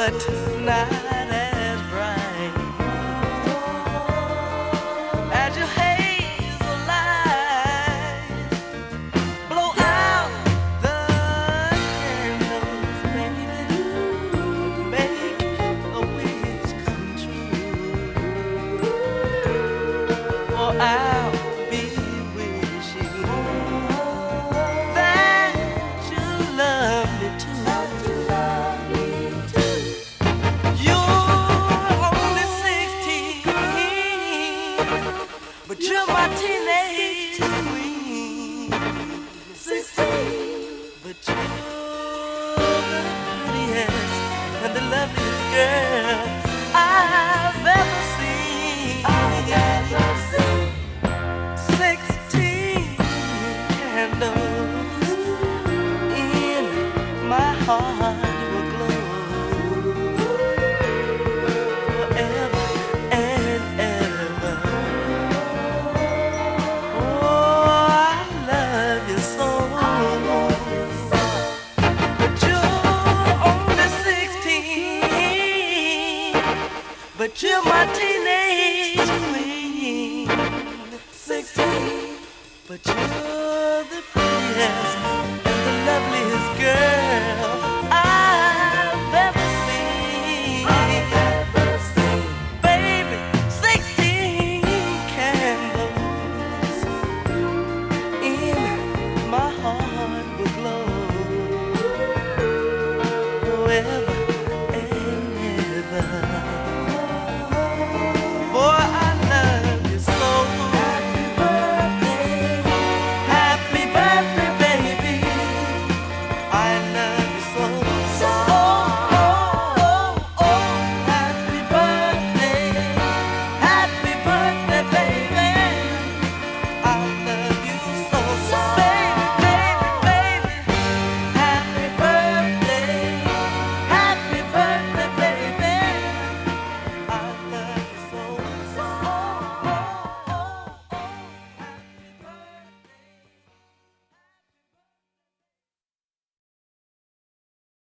Not as bright as your hazel light. Blow out the candles, baby. Make a wish come true. For I'll be wishing that you love me too. But you're my teenage queen. 16. But you're the prettiest and the loveliest girl I've ever seen. 16 candles in my heart.